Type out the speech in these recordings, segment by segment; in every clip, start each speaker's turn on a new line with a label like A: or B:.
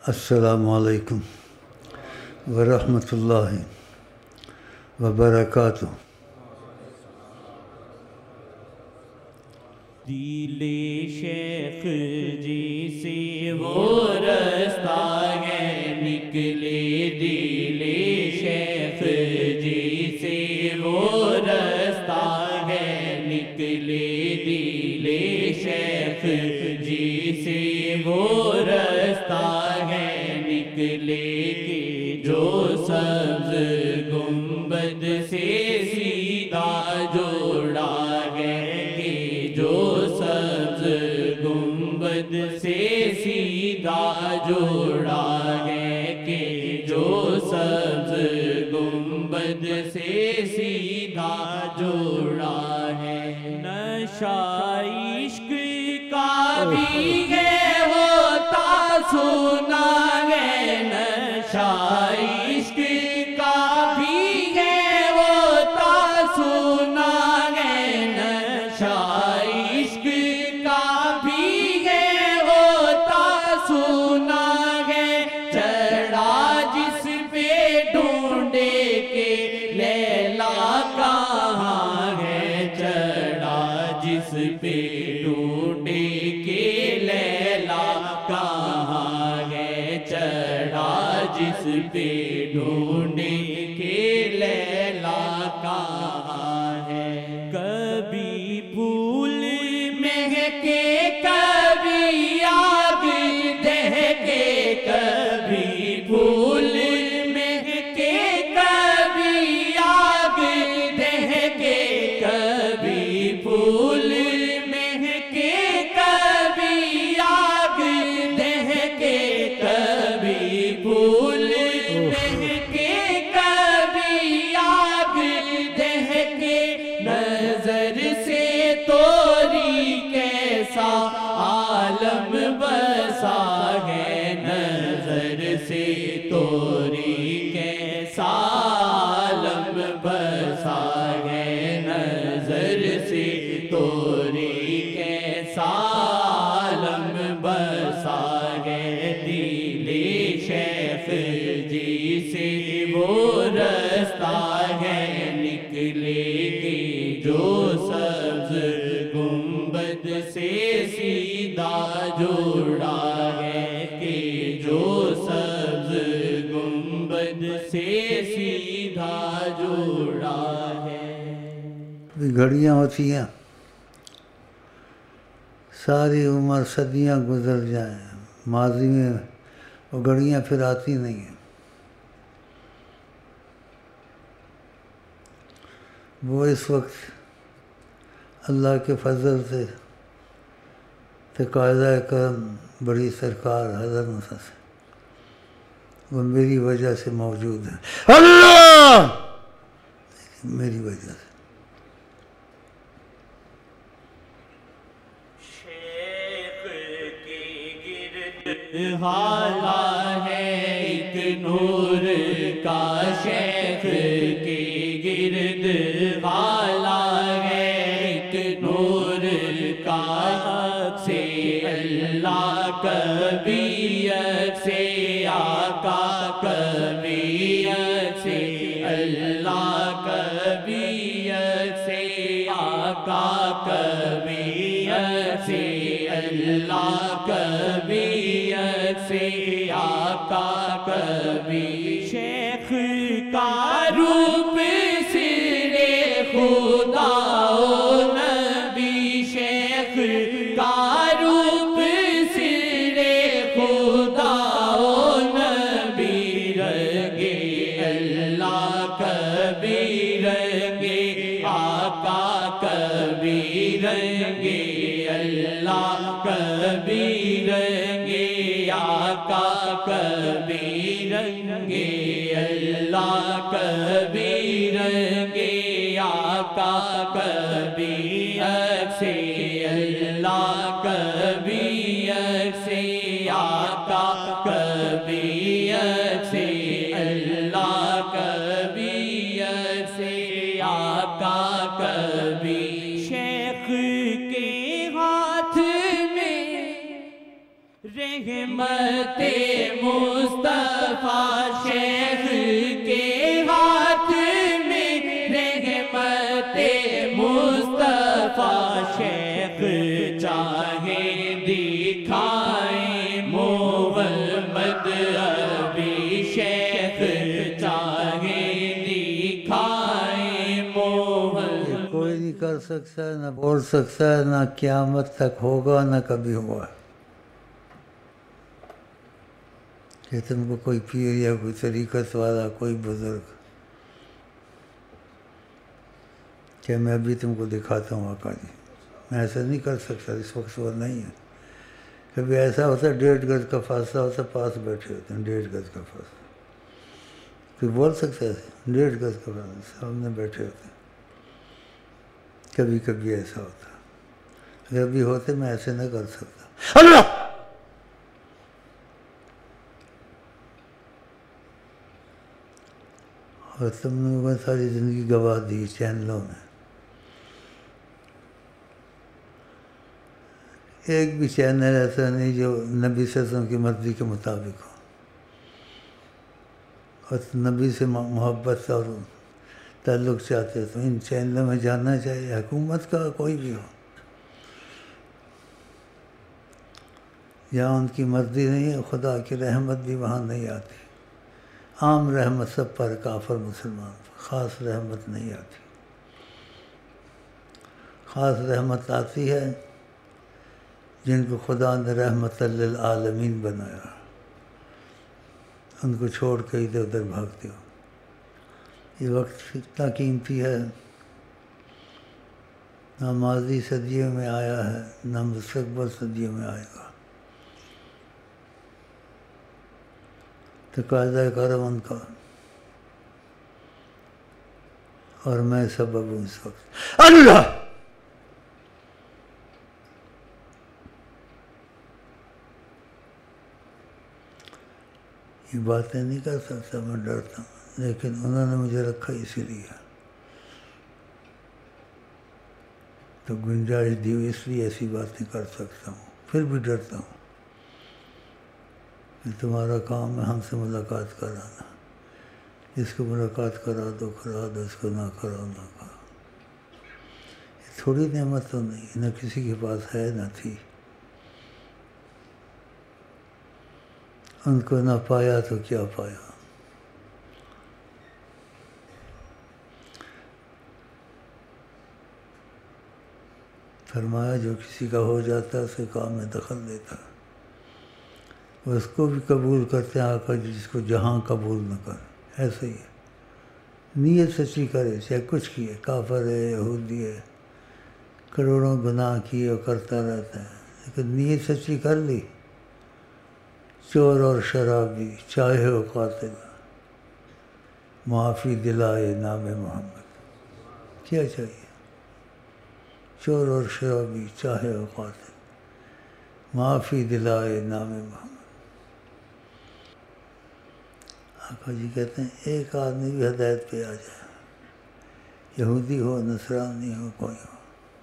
A: السلام علیکم ورحمۃ اللہ وبرکاتہ۔
B: دل شیخ جی سے وہ رستہ ہے نکلے، دل شیخ جی سے وہ رستہ ہے نکلے، دل شیخ جی سے وہ رستہ ہے نکلے کہ جو سبز گنبد سے سیدھا جوڑا ہے، کہ جو سبز گنبد سے سیدھا جوڑا ہے، کہ جو سبز گنبد سے سیدھا جوڑا ہے۔ نشہ عشق کا بھی ہے ہوتا سنا ہے، نشہ عشق کا بھی ہے ہوتا سنا ہے، نشہ عشق کا بھی ہے ہوتا سنا ہے، چڑھا جس پہ ڈھونڈے کے لیلا کہاں ہے، چڑھا جس پہ ڈھونڈے کے لیلا کہاں ہے، چڑھا جس پہ ڈھونڈے کے لیلا کہاں ہے۔ کبھی پھول مہکے کبھی آگ دہکے، کبھی پھول مہکے کبھی آگ دہکے، کبھی پھول مہکے کبھی آگ دہکے، کبھی پھول مہکے کبھی آگ دہکے، نظر سے توری کیسا عالم بسا ہے، نظر سے توری کیسا عالم بسا ہے، نظر سے توری کیسا عالم بسا ہے۔ دل شیخ جی سے وہ رستہ ہے نکلے کہ جو سبز گنبد سے سیدھا جوڑا ہے، کہ جو سبز گنبد سے سیدھا جوڑا ہے۔
A: گھڑیاں ہوتی ہیں، ساری عمر صدیاں گزر جائیں، ماضی میں وہ گھڑیاں پھر آتی نہیں ہیں، وہ اس وقت اللہ کے فضل سے تقاضۂ کرم بڑی سرکار حضرت مسیح سے وہ میری وجہ سے موجود ہے، اللہ میری وجہ سے۔
B: شیخ کے گرد حالہ ہے ایک نور کا، شیخ کے گرد حالہ ہے ایک نور کا، سے اللہ کبیت سے آقا کبیت سے اللہ کبیت سے آقا کبیت سے اللہ کبیت سے آقا کبی، شیخ کا روپ سرے خدا و نبی، شیخ کا روپ سرے خدا و نبی، رنگے اللہ کبھی رنگے آقا کبھی رنگے اللہ کبھی رنگے آقا کبھی رنگے اللہ کبھی رنگے آقا کبھی سے اللہ کبھی سے آقا کبھی سے اللہ کبھی سے آقا کبھی، شیخ کے ہاتھ میں رحمت مصطفیٰ شیخ کے ہاتھ میں، رحمت مصطفیٰ شیخ چاہے دکھائیں محمد ابھی، شیخ چاہے دکھائیں محمد۔
A: کوئی نہیں کر سکتا ہے، نہ بول سکتا ہے، نہ قیامت تک ہوگا، نہ کبھی ہوا ہے کہ تم کو کوئی پیر یا کوئی طریقت والا، کوئی بزرگ کہ میں ابھی تم کو دکھاتا ہوں آقا جی، میں ایسا نہیں کر سکتا، اس وقت وہ نہیں ہے۔ کبھی ایسا ہوتا ہے 1.5 گز کا فاصلہ ہوتا ہے، پاس بیٹھے ہوتے ہیں، 1.5 گز کا فاصلہ، کوئی بول سکتا ہے 1.5 گز کا فاصلہ، سامنے بیٹھے ہوتے ہیں۔ کبھی کبھی ایسا ہوتا ہے، اگر ابھی ہوتے میں ایسے نہ کر سکتا۔ اللہ اور تم نے ساری زندگی گوا دی چینلوں میں، ایک بھی چینل ایسا نہیں جو نبی صلی اللہ علیہ وسلم کی مرضی کے مطابق ہو، اور نبی سے محبت اور تعلق چاہتے تو ان چینلوں میں جاننا چاہیے، حکومت کا کوئی بھی ہو، جہاں ان کی مرضی نہیں ہے خدا کی رحمت بھی وہاں نہیں آتی۔ عام رحمت سب پر، کافر مسلمان پر، خاص رحمت نہیں آتی۔ خاص رحمت آتی ہے جن کو خدا نے رحمت للعالمین بنایا، ان کو چھوڑ کے ادھر ادھر بھاگتے ہو۔ یہ وقت اتنا قیمتی ہے، نہ ماضی صدیوں میں آیا ہے، نہ مستقبل صدیوں میں آئے گا۔ تقاضا کرم ان کا، اور میں سبب ہوں اس وقت۔ اللہ یہ باتیں نہیں کر سکتا، میں ڈرتا ہوں، لیکن انہوں نے مجھے رکھا اسی لیے، تو گنجائش دی ہوئی، اس لیے ایسی باتیں کر سکتا ہوں، پھر بھی ڈرتا ہوں کہ تمہارا کام ہے ہم سے ملاقات کرانا، جس کو ملاقات کرا دو کرا دو، اس کو نہ کرو نہ کرو۔ یہ تھوڑی نعمت تو نہیں، نہ کسی کے پاس ہے نہ تھی، ان کو نہ پایا تو کیا پایا۔ فرمایا جو کسی کا ہو جاتا ہے اسے کام میں دخل دیتا ہے، اس کو بھی قبول کرتے ہیں آقا جی، جس کو جہاں قبول نہ کرے، ایسے ہی ہے۔ نیت سچی کرے، چاہے کچھ کیے، کافر ہے، یہودی ہے، کروڑوں گناہ کیے اور کرتا رہتا ہے، لیکن نیت سچی کر لی، چور اور شرابی چاہے ہو قاتل، معافی دلائے نام محمد، کیا چاہیے؟ چور اور شرابی چاہے ہو قاتل، معافی دلائے نام محمد۔ آقا جی کہتے ہیں ایک آدمی بھی ہدایت پہ آ جائے، یہودی ہو، نصرانی ہو، کوئی ہو،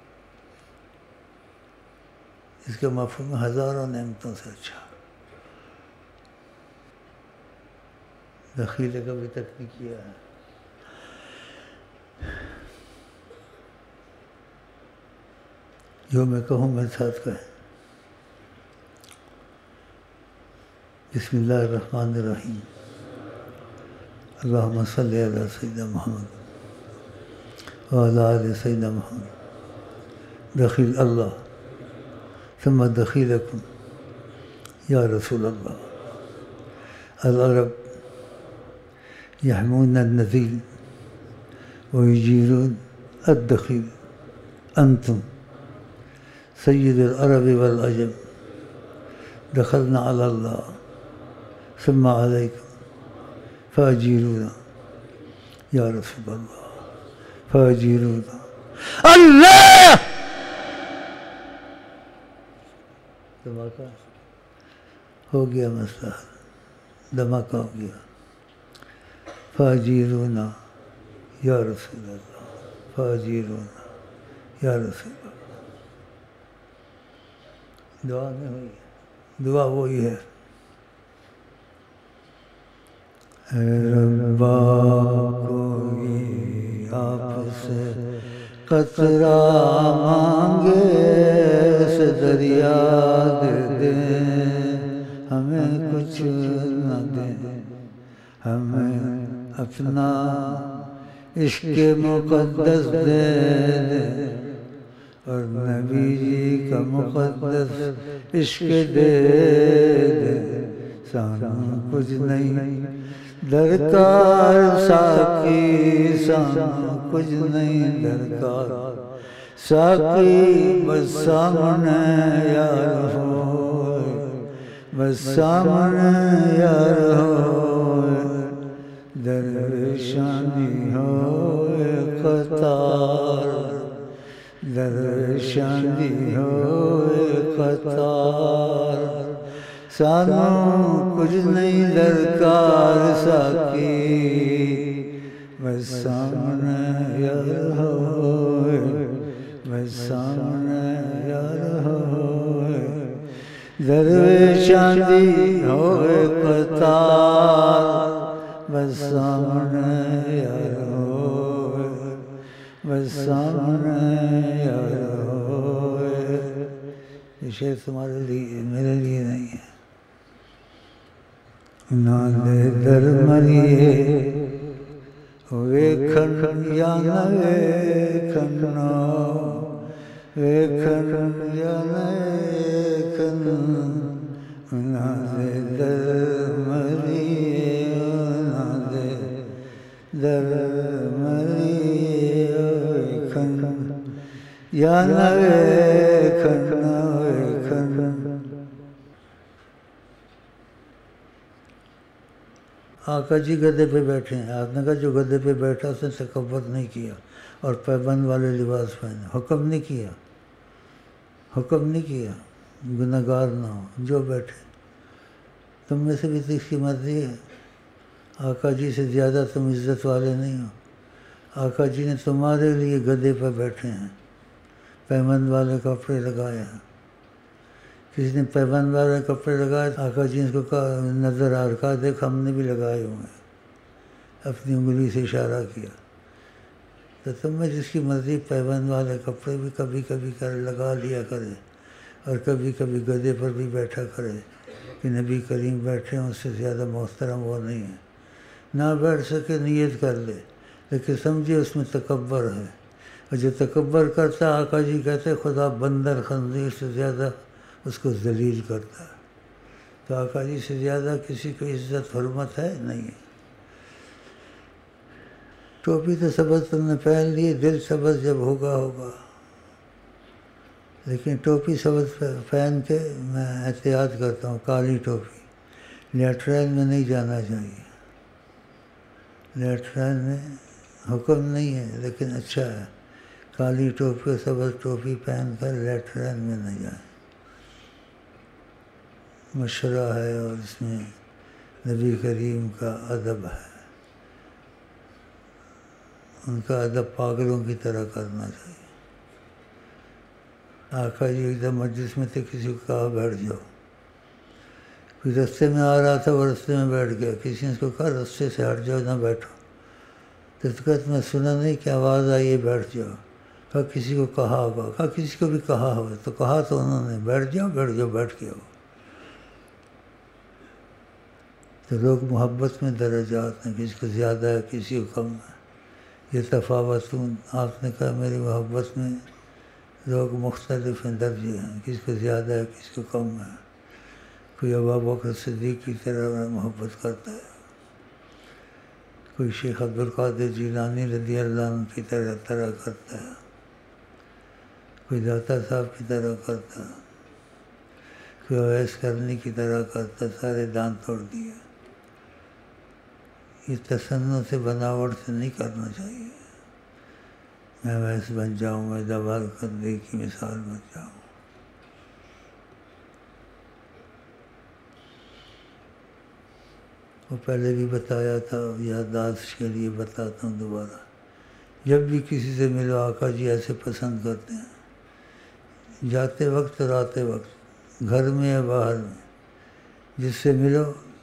A: اس کا مفہوم ہزاروں نعمتوں سے اچھا۔ دخیلے کبھی تک نہیں کیا ہے، جو میں کہوں میرے ساتھ کہیں۔ بسم اللہ الرحمن الرحیم، اللہم صلی علی سیدنا محمد وعلی آل سیدنا محمد۔ دخیل اللہ ثم دخیلکم یا رسول اللہ، العرب یحمون النذیل ویجیرون الدخیل، انتم سید العرب والعجم، دخلنا علی اللہ ثم علیکم فاجیرونا یا رسول اللہ، فاجیرونا اللہ۔ دھماکہ ہو گیا، مسئلہ دھماکہ ہو گیا، فاجیرونا یا رسول اللہ، فاجیرونا یا رسول اللہ۔ دعا میں ہوئی، دعا وہی ہے. ربا کوئی آپ سے قطرہ مانگے سے دریا دے دیں، ہمیں کچھ نہ دیں، ہمیں اپنا عشق مقدس دے دیں، اور نبی جی کا مقدس عشق دے دے. سانو کچھ نہیں درکار ساقی، سانو کچھ نہیں درکار ساقی، بس سامنے یار ہوئے، بس سامنے یار ہوئے، درویشانی ہوئے قطار، درویشانی ہوئے قطار. سانو کچھ نہیں درکار ساقی، بس سامنے یار ہوئے، بس سامنے یار ہوئے، درویشان دی ہوئے قطار، بس سامنے یار ہوئے، بس سامنے یار ہوئے. یہ شعر تمہارے لیے، میرے لیے نہیں ہے. نالے در مریے ویکھن یا نہ ویکھن، ویکھن یا نہ ویکھن، نالے در مریے، نالے در مریے ویکھن یا نہ ویکھن، ویکھن. آقا جی گدے پہ بیٹھے ہیں. آپ نے کہا جو گدے پہ بیٹھا اس نے تکبر نہیں کیا اور پیبند والے لباس پہنے. حکم نہیں کیا، حکم نہیں کیا گنہگار نہ ہو جو بیٹھے. تم میں سے بھی تو اس کی مرضی ہے. آقا جی سے زیادہ تم عزت والے نہیں ہو. آقا جی نے تمہارے لیے گدے پہ بیٹھے ہیں، پیبند والے کپڑے لگائے ہیں. کسی نے پیبند والے کپڑے لگائے، آقا جی نے اس کو کہا نظر آ رکھا، دیکھ ہم نے بھی لگائے ہوئے ہیں. اپنی انگلی سے اشارہ کیا. تو تم میں جس کی مرضی پیبند والے کپڑے بھی کبھی کبھی لگا لیا کرے، اور کبھی کبھی گدے پر بھی بیٹھا کرے کہ نبی کریم بیٹھے ہیں، اس سے زیادہ محترم وہ نہیں ہے. نہ بیٹھ سکے نیت کر لے، لیکن سمجھے اس میں تکبر ہے. اور جو تکبر کرتا ہے آقا جی کہتے خدا بندر خنزیر سے زیادہ اس کو ذلیل کرتا ہے. تو آقا جی سے زیادہ کسی کو عزت حرمت ہے نہیں ہے. ٹوپی تو سبز تم نے پہن لی، دل سبز جب ہوگا ہوگا. لیکن ٹوپی سبز پہن کے میں احتیاط کرتا ہوں. کالی ٹوپی لیٹرین میں نہیں جانا چاہیے. لیٹرین میں حکم نہیں ہے لیکن اچھا ہے. کالی ٹوپی اور سبز ٹوپی پہن کر لیٹرین میں نہ جائیں. مشورہ ہے اور اس میں نبی کریم کا ادب ہے. ان کا ادب پاگلوں کی طرح کرنا چاہیے. آقا جی ایک دم مجلس میں تھے، کسی کو کہا بیٹھ جاؤ. کوئی رستے میں آ رہا تھا، وہ رستے میں بیٹھ گیا. کسی نے اس کو کہا رستے سے ہٹ جاؤ، نہ بیٹھو. تو اس کہا میں سنا نہیں کہ آواز آئی ہے بیٹھ جاؤ. کہا کسی کو کہا ہوگا. کہا کسی کو بھی کہا ہوگا. تو کہا تو انہوں نے بیٹھ جاؤ، بیٹھ جاؤ، بیٹھ کے آؤ. تو لوگ محبت میں درجات ہیں، کسی کو زیادہ ہے کسی کو کم ہے. یہ تفاوتون. آپ نے کہا میری محبت میں لوگ مختلف ہیں، درجے ہیں، کسی کو زیادہ ہے کسی کو کم ہے. کوئی ابو بکر صدیق کی طرح محبت کرتا ہے، کوئی شیخ عبدالقادر جیلانی رضی اللہ عنہ کی طرح کرتا ہے، کوئی داتا صاحب کی طرح کرتا ہے، کوئی اویس کرنی کی طرح کرتا. سارے دانت توڑ دیے. یہ تصنع سے بناوٹ سے نہیں کرنا چاہیے. میں ویس بن جاؤں، میں دبال کرنے کی مثال بن جاؤں. وہ پہلے بھی بتایا تھا، یادداشت کے لیے بتاتا ہوں دوبارہ. جب بھی کسی سے ملو آقا جی ایسے پسند کرتے ہیں. جاتے وقت اور آتے وقت، گھر میں یا باہر میں، جس سے ملو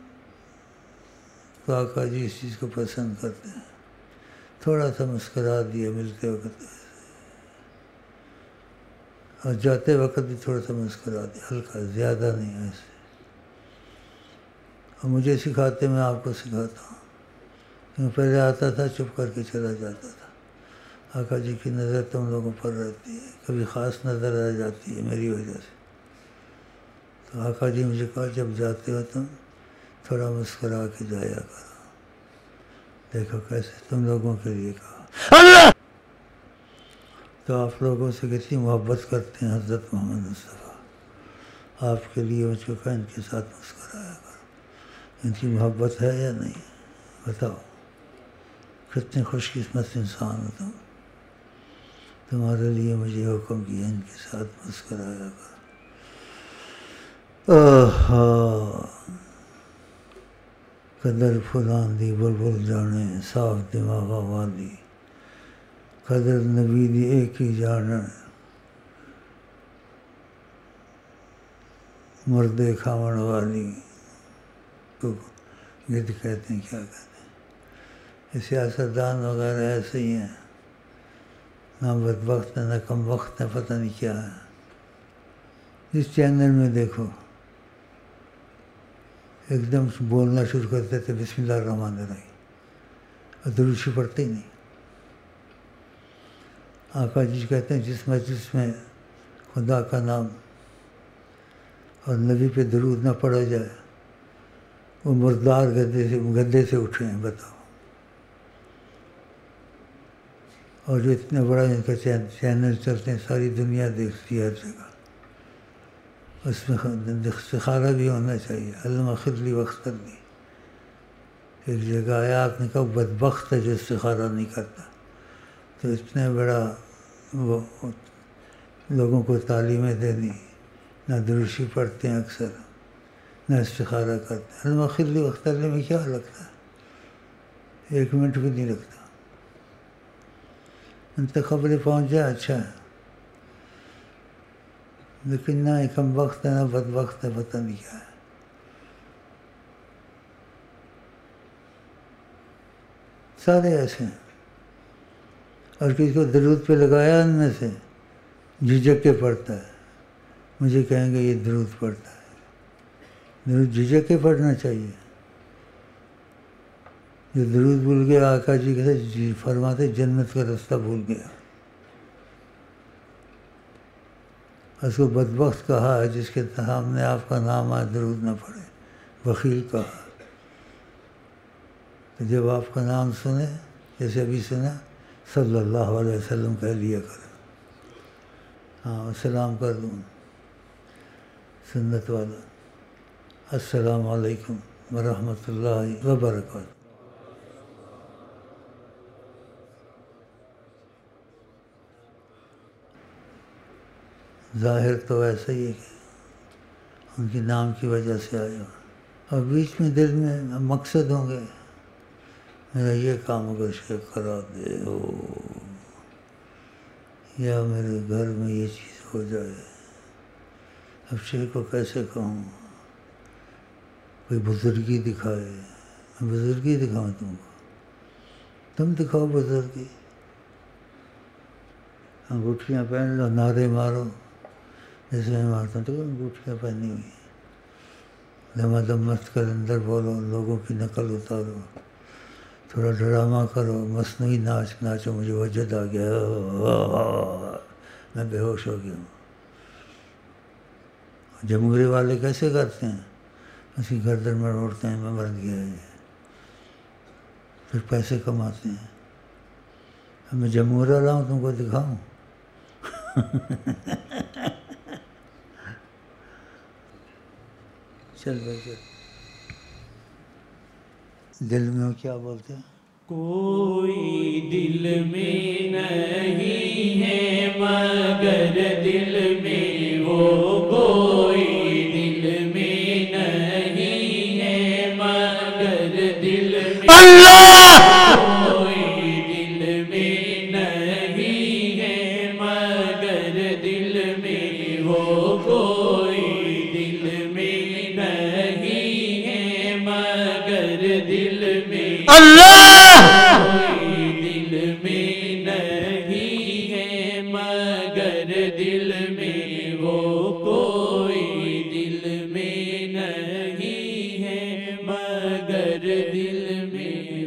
A: تو آقا جی اس چیز کو پسند کرتے ہیں، تھوڑا سا مسکرا دیا ملتے وقت اور جاتے وقت بھی تھوڑا سا مسکرا دیا، ہلکا، زیادہ نہیں ایسے. اور مجھے سکھاتے، میں آپ کو سکھاتا ہوں. میں پہلے آتا تھا چپ کر کے چلا جاتا تھا. آقا جی کی نظر تم لوگوں پر رہتی ہے، کبھی خاص نظر آ جاتی ہے میری وجہ سے. تو آقا جی مجھے کہا جب جاتے ہو تم تھوڑا مسکرا کے جایا کرو. دیکھو کیسے تم لوگوں کے لیے کہا اللہ. تو آپ لوگوں سے کتنی محبت کرتے ہیں حضرت محمد مصطفیٰ. آپ کے لیے مجھ کو کہا ان کے ساتھ مسکرایا کرو. ان کی محبت ہے یا نہیں؟ بتاؤ کتنے خوش قسمت انسان ہو تم. تمہارے لیے مجھے حکم کیا ان کے ساتھ مسکرایا کرو. قدر فلان دی بلبل جانے صاف دماغا والی، قدر نبی دی ایک ہی جانے مردے کھاون والی. تو یہ کہتے ہیں کیا کہتے ہیں، سیاستدان وغیرہ ایسے ہی ہیں، نہ بدبخت نہ کم وقت ہے، پتہ نہیں کیا ہے. جس چینل میں دیکھو ایک دم بولنا شروع کرتے تھے بسم اللہ الرحمن الرحیم، اور دروشی پڑھتے ہی نہیں. آقا جی کہتے ہیں جس مجلس میں خدا کا نام اور نبی پہ درود نہ پڑھا جائے وہ مردار گدے سے اٹھے ہیں. بتاؤ. اور جو اتنا بڑا ان کا چینل چلتے ہیں، ساری دنیا دیکھتی ہے ہر جگہ. اس میں استخارہ بھی ہونا چاہیے. علم خرلی وقت لی. ایک جگہ آیا آپ نے کہا بدبخت ہے جو استخارہ نہیں کرتا. تو اتنے بڑا وہ لوگوں کو تعلیمیں دینی، نہ دروشی پڑھتے ہیں اکثر، نہ استخارہ کرتے ہیں. علم خرلی وقت لی میں کیا لگتا ہے؟ 1 منٹ بھی نہیں لگتا. ان تک خبریں پہنچ جائے اچھا ہے، لیکن نہ کم وقت ہے نہ بد وقت ہے، پتہ نہیں کیا ہے. سارے ایسے ہیں. اور کسی کو درود پہ لگایا ان میں سے جھجک کے پڑھتا ہے. مجھے کہیں گے یہ درود پڑھتا ہے. درود جھجک کے پڑھنا چاہیے. جو درود بھول گیا آقا جی کہتے فرماتے جنت کا راستہ بھول گیا. اس کو بدبخت کہا ہے جس کے سامنے آپ کا نام آئے درود نہ پڑھے. بخیل کہا. تو جب آپ کا نام سنے جیسے ابھی سنا صلی اللہ علیہ وسلم کہہ لیا کرے. ہاں سلام کر دوں سنت والا. السلام علیکم ورحمۃ اللہ وبرکاتہ. ظاہر تو ایسا ہی ہے کہ ان کے نام کی وجہ سے آئے ہو، اور بیچ میں دل میں مقصد ہوں گے میرا یہ کام اگر شیخ کرا دے ہو، یا میرے گھر میں یہ چیز ہو جائے. اب شیخ کو کیسے کہوں؟ کوئی بزرگی دکھائے. بزرگی دکھاؤں تم کو؟ تم دکھاؤ بزرگی. انگوٹھیاں پہن لو، نعرے مارو جیسے میں مارتا ہوں. تو انگوٹھیاں پہنی ہوئی، دما دم مت کر اندر بولو، لوگوں کی نقل اتارو، تھوڑا ڈرامہ کرو، مصنوعی ناچ ناچو. مجھے وجد آ گیا، میں بے ہوش ہو گیا ہوں. جمہوری والے کیسے کرتے ہیں؟ اس کی گردن میں اڑتے ہیں میں مر گیا ہے. پھر پیسے کماتے ہیں. اب میں جمہوریہ لاؤں تم کو دکھاؤں؟ چل بھائی چل. دل میں کیا بولتے ہیں؟
B: کوئی دل میں نہیں ہے مگر دل میں وہ، کوئی دل میں نہیں ہے مگر دل میں اللہ، کوئی دل میں نہیں ہے مگر دل میں وہ، کوئی دل میں نہیں
A: اللہ
B: کوئی دل میں نہیں ہے مگر دل میں وہ کوئی دل میں نہیں ہے مگر دل میں